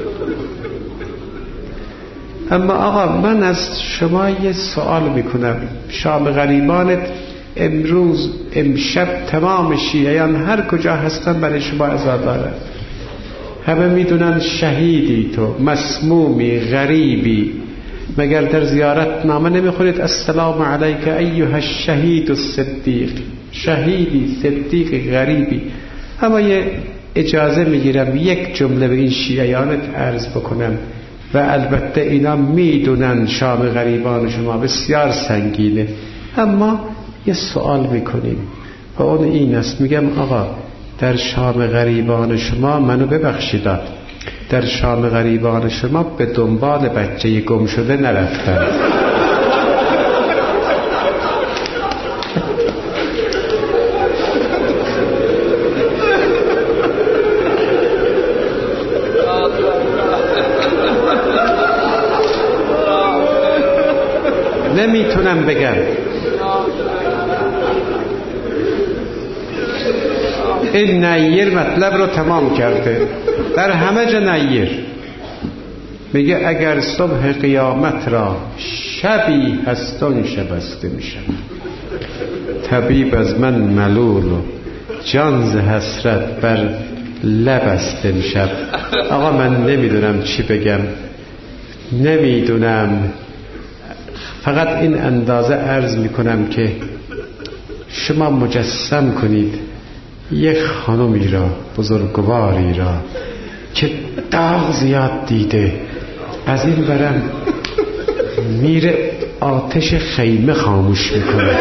اما آقا من از شما یه سوال میکنم، شام غریبانت امروز امشب تمام شیعیان هر کجا هستن برای شما عزادارن، همه میدونن شهیدی تو، مسمومی، غریبی. مگر در زیارت نامه نمیخونید السلام علیک ایها الشهید الصدیق، شهیدی، صدیقی، غریبی؟ اما یه اجازه میگیرم یک جمله به این شیعیانت عرض بکنم، و البته اینا میدونن شام غریبان شما بسیار سنگینه، اما یه سوال میکنیم و اون این است، میگم آقا در شام غریبان شما، منو ببخشید، در شام غریبان شما به دنبال بچه گم شده نرفتن. نمیتونم بگم. این نیر مطلب رو تمام کرده، در همه جا نیر. میگه اگر صبح قیامت را شبی هستان شبسته میشم، طبیب از من ملول و جان ز حسرت بر لبسته میشم. آقا من نمیدونم چی بگم، نمیدونم، فقط این اندازه عرض میکنم که شما مجسم کنید یک خانمی را، بزرگواری را که داغ زیاد دیده، از این برم میره آتش خیمه خاموش میکنه.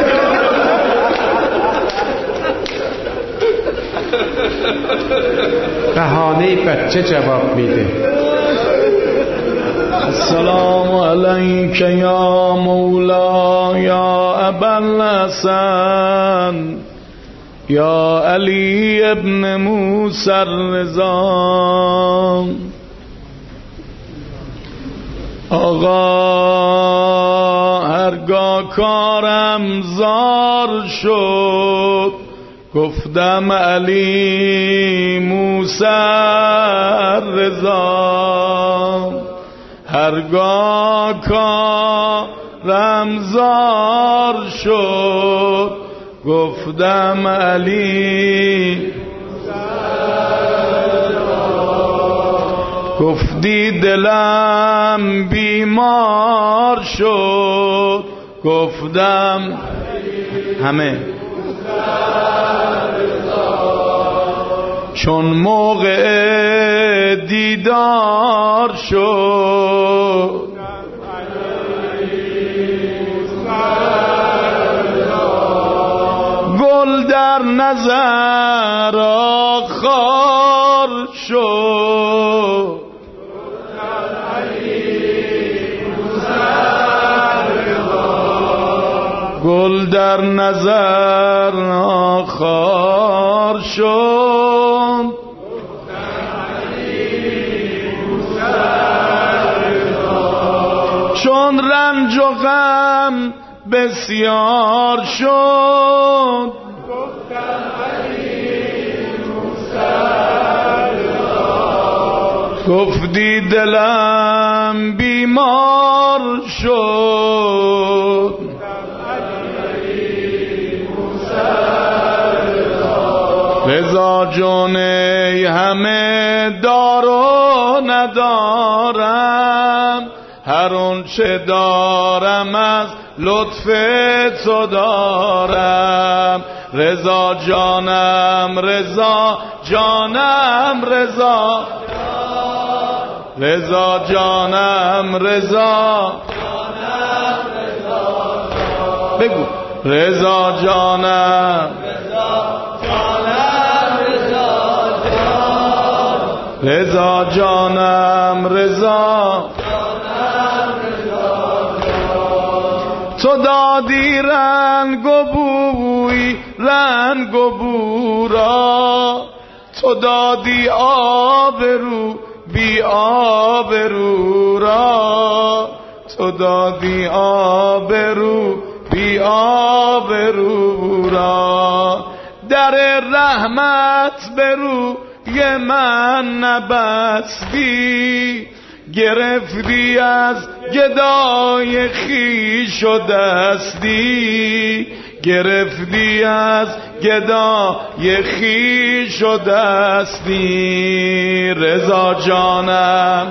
بهانه بچه جواب میده. السلام علیک یا مولا یا ابوالحسن یا علی ابن موسی رضا. آقا هرگاه کارم زار شد، گفتم علی موسی رضا. هرگاه کارم زار شد، گفتم علی. گفتی دلم بیمار شد، گفتم همه. چون موقع دیدار شد، گل در نظر آخر شد. گل در نظر آخر شد. چون رنج و غم بسیار شد، گفتی دلم بیمار شد. رضا جون همه دار و ندارم، هر اون چه دارم از لطف تو دارم. رضا جانم رضا جانم رضا، رضا جانم رضا بگو. رضا جانم رضا جانم رضا. تو دادی رنگ و بوی رنگ و بو را، تو دادی آبرو بی آبرو را، تو دادی آبرو بی آبرو را. در رحمت به روی من نبستی، گرفتی از گدای خویش و دستی، گرفتی از گدای خویش و دستی. رضا جانم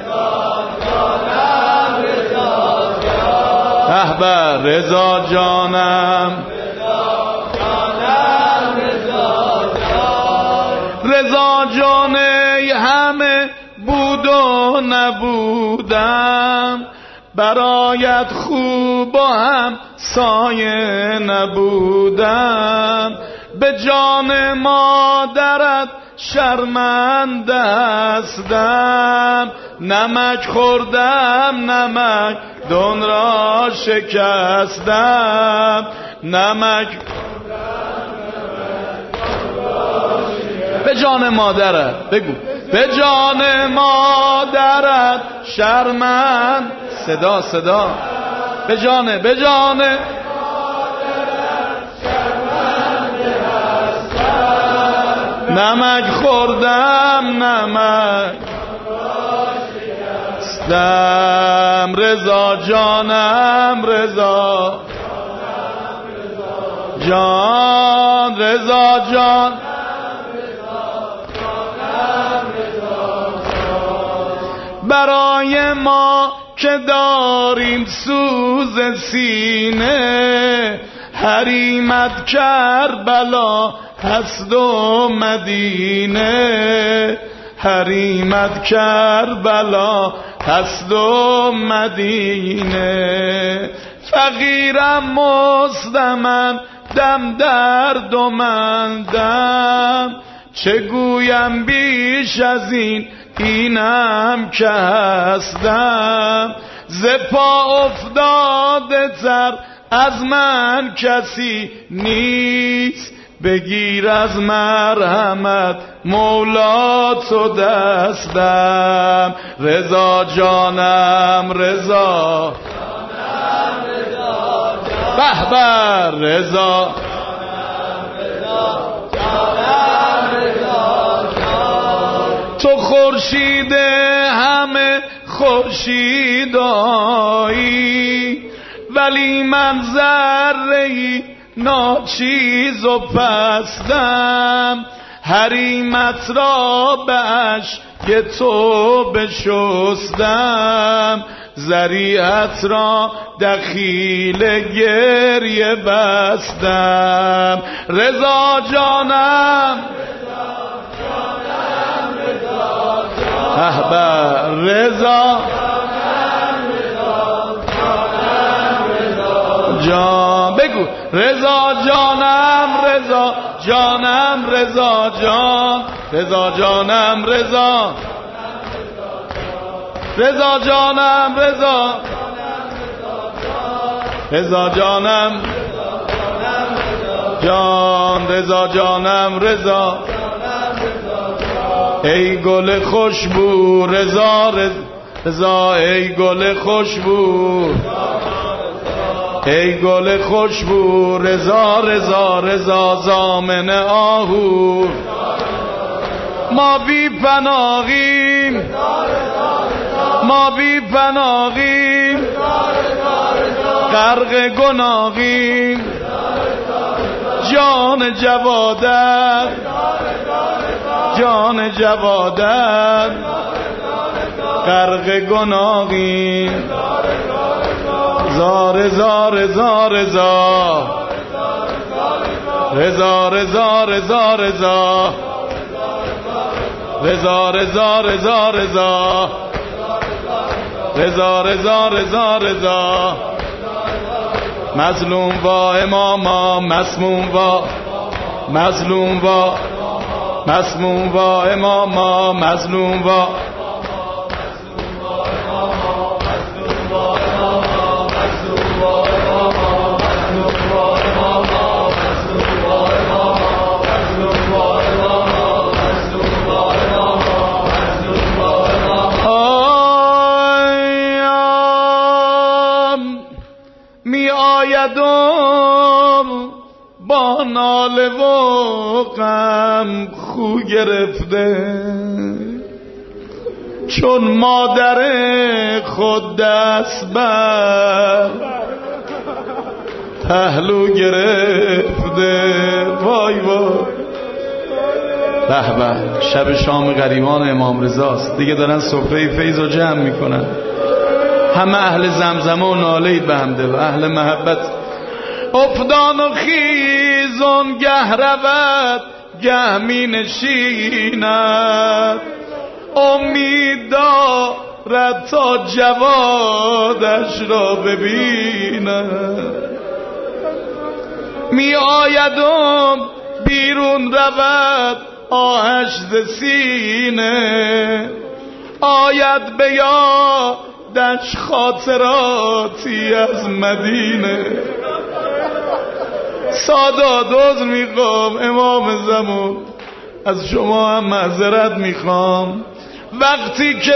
احبه رضا جانم، رضا جان ای همه بود و نبودم، برایت خوب و هم سایه نبودم. به جان مادرت شرمنده هستم، نمک خوردم نمک دون را شکستم، نمک به جان مادرت بگو، به جان مادرت شرمند صدا صدا به جان به جان نمک خوردم نمک استم. رضا جانم رضا جان، رضا جان برای ما که داریم سوز سینه، حریمت کربلا هست و مدینه، حریمت کربلا هست و مدینه. فقیرم مستمن دم درد و من دم، چه گویم بیش از این اینم که هستم. ز پا افتاده تر از من کسی نیست، بگیر از مرحمت مولا تو دستم. رضا جانم رضا به به رضا تو خورشید همه خورشیدایی، ولی من ذره‌ای ناچیز و پستم. حریمت را به اشک تو بشستم، ذریعت را دخیل گریه بستم. رضا جانم احبه رضا جان بگو، رضا جانم رضا جانم رضا جان، رضا جانم رضا رضا جانم رضا رضا جانم جان، رضا جانم رضا. ای گل خوشبو رضا رضا، ای گل خوشبو ای گل خوشبو رضا رضا رضا، زامن آهو ما بی پناهیم، ما بی پناهیم، غرق گناهیم، جان جوادت جان جوادت غرق گناهیم. زار زار زار زار رضا رضا رضا رضا رضا رضا رضا رضا رضا رضا رضا رضا. مظلوم و اماما مسموم و مظلوم و مسموم و اماما مظلوم و می آید آیدم با ناله و غم خو گرفته، چون مادر خود دست بر پهلو گرفته. وای وای به به، شب شام غریبان امام رضاست دیگه، دارن سفره فیض رو جمع میکنن. همه اهل زمزمه و نالید به همده و اهل محبت. افتان و خیزون گه رود گه می نشیند، امید دارد تا جوادش را ببیند. می آیدم بیرون رود آهش ز سینه، آید به یادش خاطراتی از مدینه. سادات عذر میخوام امام زمان، از شما هم معذرت میخوام. وقتی که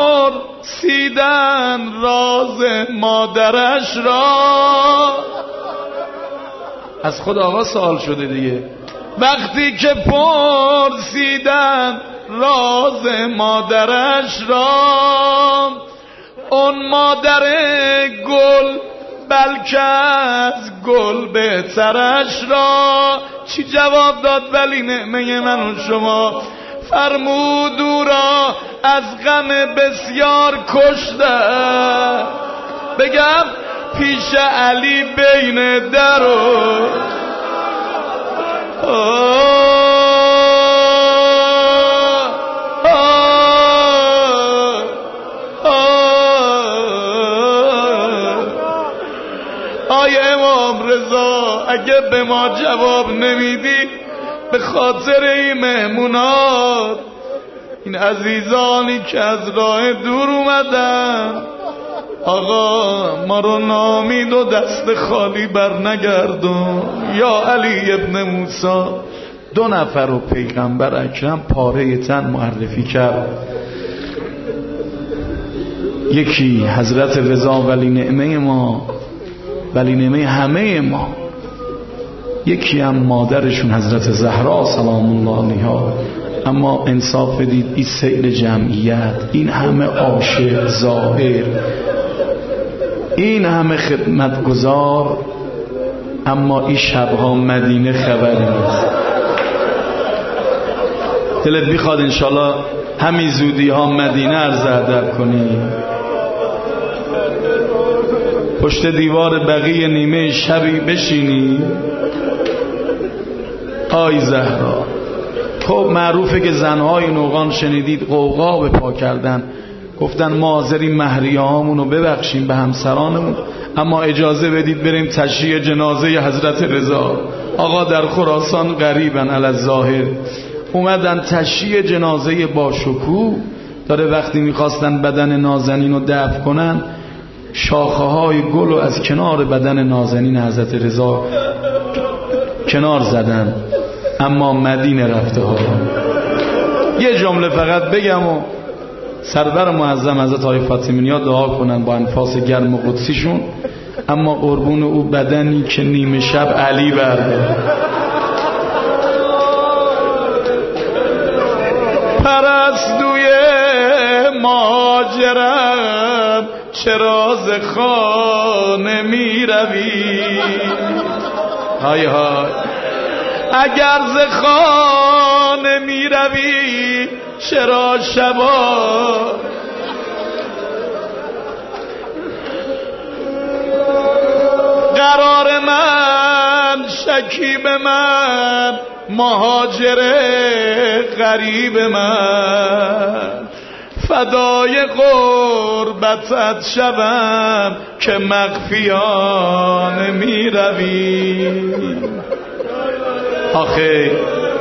پرسیدن راز مادرش را، از خود آقا سوال شده دیگه. وقتی که پرسیدن راز مادرش را، اون مادر گل بلکه از گل بهترش را، چی جواب داد ولی نعمه من و شما؟ فرمود او را از غم بسیار کشته، بگم پیش علی بین در و آی امام رضا، اگه به ما جواب نمیدی به خاطر این مهمونات، این عزیزانی که از راه دور اومدن، آقا ما رو نامید و دست خالی بر نگردون. یا علی ابن موسی، دو نفر رو پیغمبر اکرم پاره تن معرفی کرد. یکی حضرت رضا ولی نعمه ما، ولی نعمه همه ما. یکی هم مادرشون حضرت زهرا سلام الله علیها. اما انصاف بدید این سیر جمعیت، این همه عاشق ظاهر، این همه خدمتگزار، اما این شبها مدینه خبری نیست. دلت میخواد انشالله همین زودی ها مدینه عرض ادب کنی، پشت دیوار بقیه نیمه شبی بشینی. آی زهرا، خب معروفه که زنهای نوغان شنیدید قوقا به پا کردن، گفتن ما حاضریم مهریه هامونو ببخشیم به همسرانمون، اما اجازه بدید بریم تشییع جنازه حضرت رضا. آقا در خراسان غریبن علی الظاهر، اومدن تشییع جنازه با شکوه داره. وقتی میخواستن بدن نازنین رو دفن کنن، شاخه های گل رو از کنار بدن نازنین حضرت رضا کنار زدن، اما مدینه رفته ها. یه جمله فقط بگم و سرور معظم حضرت آقای فاطمی ها دعا کنن با انفاس گرم و قدسیشون. اما قربون او بدنی که نیمه شب علی برده، پرستوی مهاجرم چرا ز خانه می روی؟ های های اگر ز خانه می روی چرا شبا قرار من شکیب من مهاجر غریب من فدای قربتت شوم که مخفیانه می روی. آخه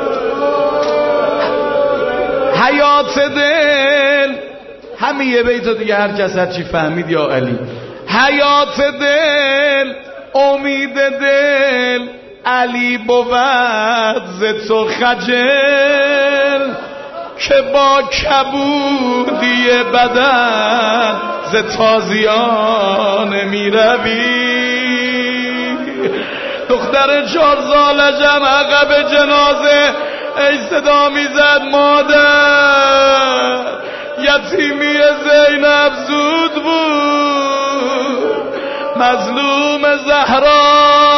حیات دل همین یه بیتو دیگه هر کس هر چی فهمید یا علی. حیات دل امید دل علی بود ز تو خجل که با کبودی بدن ز تازیانه می روی. دختر چهار سالشم عقب جنازه ای صدا میزد مادر. یتیمی زینب زود بود، مظلوم زهرا.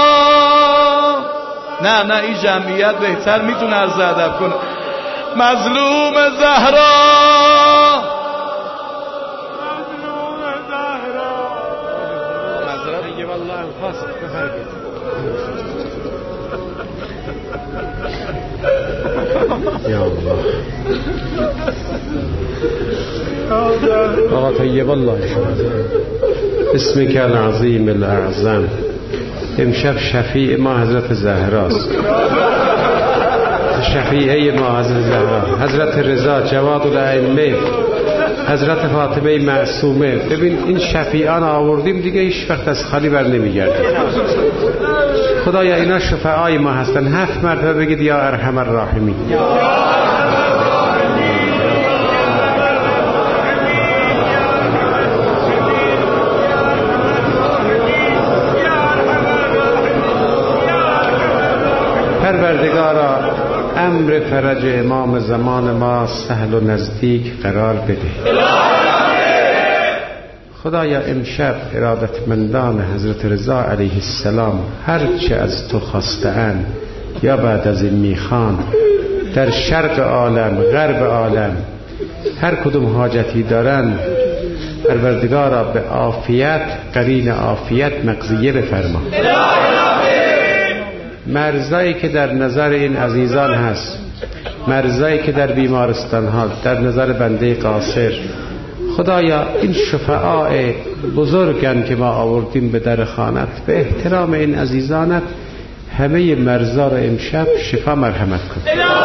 نه نه این جمعیت بهتر میتونه عرض ادب کنه. مظلوم زهرا، مظلوم زهرا. اگه والله خواست بفرگید یا الله. آقا طیب الله شما اسمک العظیم الاعظم. امشب شفیع ما حضرت زهراست، شفیعه ما حضرت زهرا، حضرت رضا جواد الائمه، حضرت فاطمه معصومه. ببین این شفیعان آوردیم دیگه هیچ وقت از خالی بر نمیگردیم. خدایا اینا شفعای ما هستن. هفت مرتبه بگید یا ارحم الراحمین. پروردگارا امر فرج امام زمان ما سهل و نزدیک قرار بده. خدایا امشب ارادتمندان حضرت رضا علیه السلام هرچه از تو خواسته‌اند یا بعد از این میخوان، در شرق عالم غرب عالم هر کدوم حاجتی دارن، پروردگارا به عافیت قرین عافیت مقضیه بفرما. مرزایی که در نظر این عزیزان هست، مرزایی که در بیمارستان ها در نظر بنده قاصر، خدایا این شفعاء بزرگن که ما آوردیم به در خانت، به احترام این عزیزانت همه مرزا را امشب شفا مرحمت کن.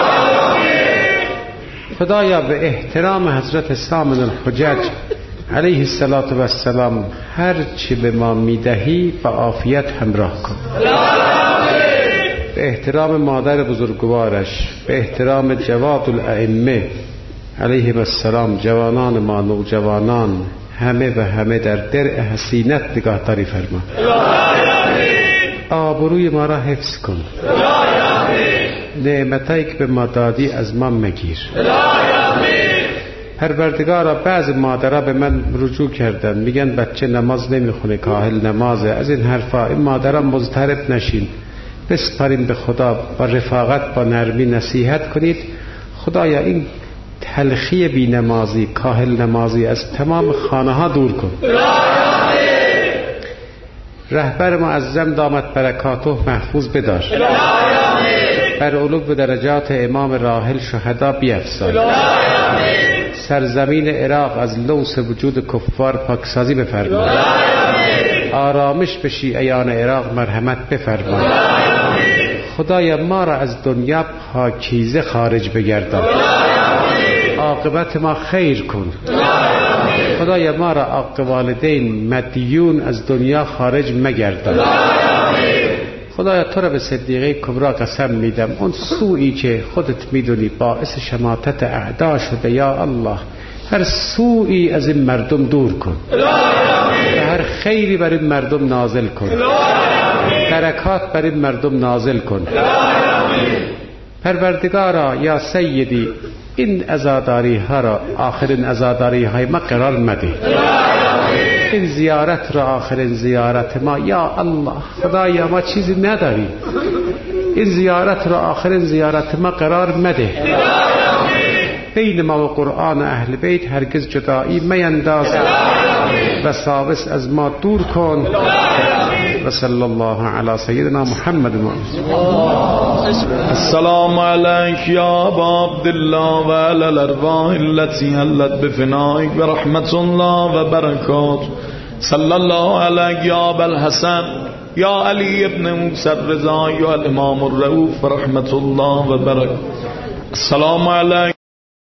خدایا به احترام حضرت سامن الحجج علیه السلام هر چی به ما میدهی با عافیت همراه کن. به احترام مادر بزرگوارش، به احترام جواد الائمه علیهم السلام، جوانان ما، نوجوانان، همه و همه در درع حسینت نگاهداری فرما. آبروی ما را حفظ کن. نعمتایی که به ما دادی از ما مگیر. پروردگارا بعض مادرها به من رجوع کردن، میگن بچه نماز نمیخونه، کاهل نمازه، از این حرفا. این مادرها مضطرب نشین، بسپاریم به خدا، با رفاقت با نرمی نصیحت کنید. خدایا این تلخی بی نمازی، کاهل نمازی از تمام خانه ها دور کن. رهبر معظم دامت برکاته محفوظ بدار. بر علو به درجات امام راحل شهدا بیفزای. سرزمین عراق از لوث وجود کفار پاکسازی بفرما. آرامش به شیعیان عراق مرحمت بفرما. خدایا ما را از دنیا پاکیزه خارج بگردان. عاقبت ما خیر کن. خدایا ما را حق والدین مدیون از دنیا خارج مگردان. خدایا تو را به صدیقه کبرا قسم میدم، اون سوئی که خودت میدونی باعث شماتت اعدا شده، یا الله هر سوئی از این مردم دور کن و هر خیری بر این مردم نازل کن، برکات بر این مردم نازل کن. پروردگارا یا سیدی این عزاداری ها را آخرین عزاداری های ما قرار مده. این زیارت را آخرین زیارت ما، یا الله خدایا ما چیزی نداریم، این زیارت را آخرین زیارت ما قرار مده. بین ما و قرآن اهل بیت هرگز جدایی مینداز، وساوس از ما دور کن. و صلی الله علی سیدنا محمد. السلام علیک یا ابا عبدالله و علی الارواح التي حلت بفنائک و رحمت الله و برکات. صلی الله علیک یا ابا الحسن یا علی ابن موسی الرضا یا الامام الرؤوف و رحمت الله و برکات. السلام علیک